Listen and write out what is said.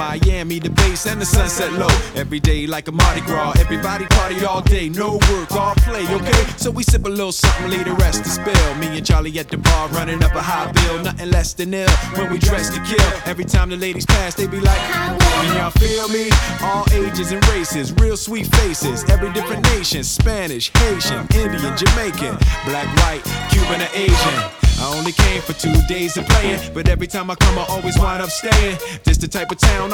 Miami, the bass and the sunset low. Every day like a Mardi Gras, everybody party all day, no work, all play, okay? So we sip a little something, leave the rest to spill. Me and Charlie at the bar running up a high bill, nothing less than ill when we dress to kill. Every time the ladies pass, they be like, can y'all feel me? All ages and races, real sweet faces, every different nation, Spanish, Haitian, Indian, Jamaican, black, white, Cuban, or Asian. I only came for 2 days of playing, but every time I come I always wind up staying. This the type of town